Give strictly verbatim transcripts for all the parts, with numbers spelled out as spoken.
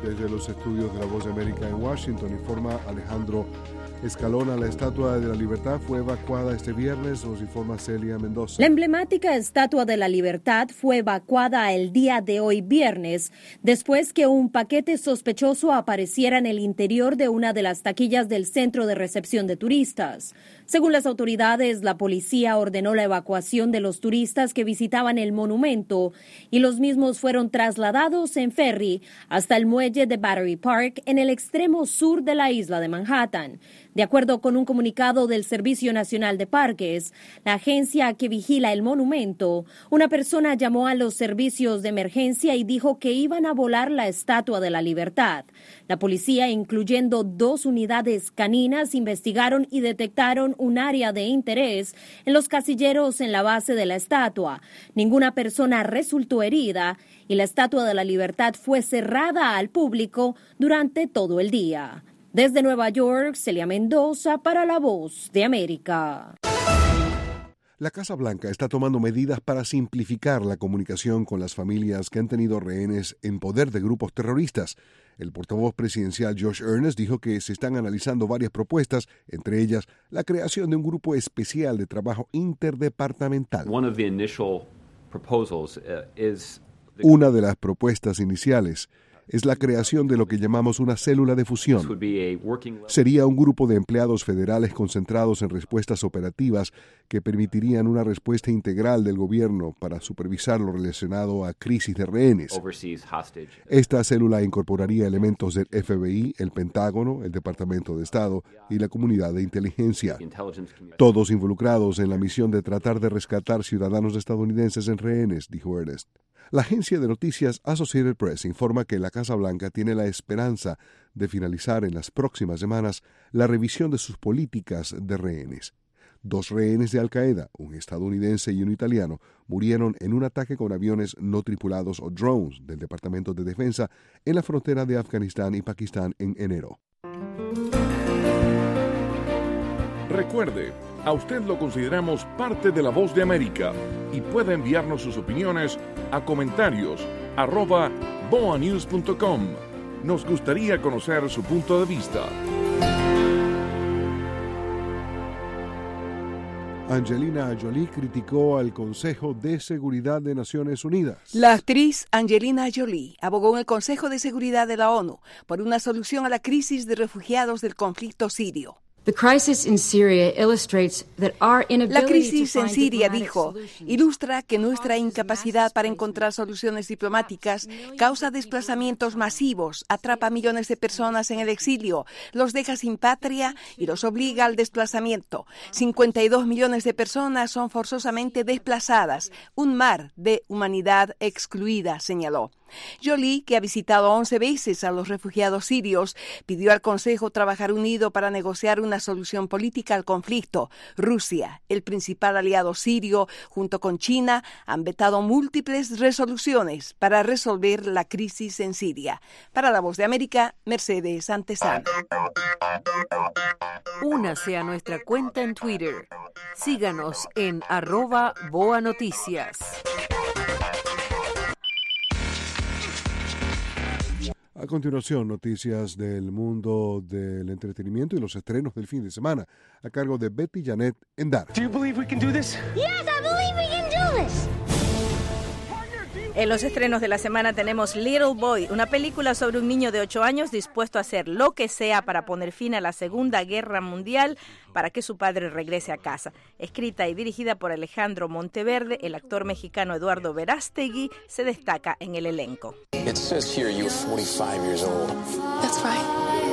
Desde los estudios de La Voz de América en Washington, informa Alejandro Escalona. La Estatua de la Libertad fue evacuada este viernes, nos informa Celia Mendoza. La emblemática Estatua de la Libertad fue evacuada el día de hoy viernes, después que un paquete sospechoso apareciera en el interior de una de las taquillas del centro de recepción de turistas. Según las autoridades, la policía ordenó la evacuación de los turistas que visitaban el monumento y los mismos fueron trasladados en ferry hasta el muelle de Battery Park en el extremo sur de la isla de Manhattan. De acuerdo con un comunicado del Servicio Nacional de Parques, la agencia que vigila el monumento, una persona llamó a los servicios de emergencia y dijo que iban a volar la Estatua de la Libertad. La policía, incluyendo dos unidades caninas, investigaron y detectaron un área de interés en los casilleros en la base de la estatua. Ninguna persona resultó herida y la Estatua de la Libertad fue cerrada al público durante todo el día. Desde Nueva York, Celia Mendoza para La Voz de América. La Casa Blanca está tomando medidas para simplificar la comunicación con las familias que han tenido rehenes en poder de grupos terroristas. El portavoz presidencial Josh Earnest dijo que se están analizando varias propuestas, entre ellas la creación de un grupo especial de trabajo interdepartamental. One of the initial proposals, uh, is the... Una de las propuestas iniciales es la creación de lo que llamamos una célula de fusión. Sería un grupo de empleados federales concentrados en respuestas operativas que permitirían una respuesta integral del gobierno para supervisar lo relacionado a crisis de rehenes. Esta célula incorporaría elementos del F B I, el Pentágono, el Departamento de Estado y la comunidad de inteligencia, todos involucrados en la misión de tratar de rescatar ciudadanos estadounidenses en rehenes, dijo Ernest. La agencia de noticias Associated Press informa que la Casa Blanca tiene la esperanza de finalizar en las próximas semanas la revisión de sus políticas de rehenes. Dos rehenes de Al-Qaeda, un estadounidense y un italiano, murieron en un ataque con aviones no tripulados o drones del Departamento de Defensa en la frontera de Afganistán y Pakistán en enero. Recuerde, a usted lo consideramos parte de La Voz de América y puede enviarnos sus opiniones a comentarios arroba boa news punto com. Nos gustaría conocer su punto de vista. Angelina Jolie criticó al Consejo de Seguridad de Naciones Unidas. La actriz Angelina Jolie abogó en el Consejo de Seguridad de la ONU por una solución a la crisis de refugiados del conflicto sirio. La crisis en Siria, dijo, ilustra que nuestra incapacidad para encontrar soluciones diplomáticas causa desplazamientos masivos, atrapa a millones de personas en el exilio, los deja sin patria y los obliga al desplazamiento. cincuenta y dos millones de personas son forzosamente desplazadas, un mar de humanidad excluida, señaló. Jolie, que ha visitado once veces a los refugiados sirios, pidió al Consejo trabajar unido para negociar una solución política al conflicto. Rusia, el principal aliado sirio, junto con China, han vetado múltiples resoluciones para resolver la crisis en Siria. Para La Voz de América, Mercedes Antezana. Únase a nuestra cuenta en Twitter. Síganos en arroba Boa Noticias. A continuación, noticias del mundo del entretenimiento y los estrenos del fin de semana, a cargo de Betty Janet Endara. Do you believe we can do this? Yes, I believe we can do this. En los estrenos de la semana tenemos Little Boy, una película sobre un niño de ocho años dispuesto a hacer lo que sea para poner fin a la Segunda Guerra Mundial para que su padre regrese a casa. Escrita y dirigida por Alejandro Monteverde, el actor mexicano Eduardo Verástegui se destaca en el elenco. It says here you're forty-five years old. That's right.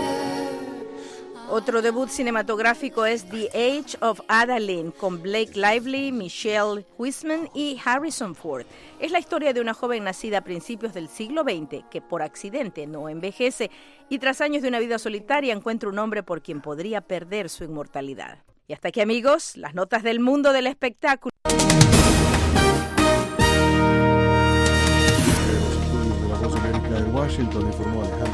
Otro debut cinematográfico es The Age of Adaline, con Blake Lively, Michelle Huisman y Harrison Ford. Es la historia de una joven nacida a principios del siglo veinte que por accidente no envejece y tras años de una vida solitaria encuentra un hombre por quien podría perder su inmortalidad. Y hasta aquí, amigos, las notas del mundo del espectáculo. De los estudios de La Voz de América en Washington informó Alejandro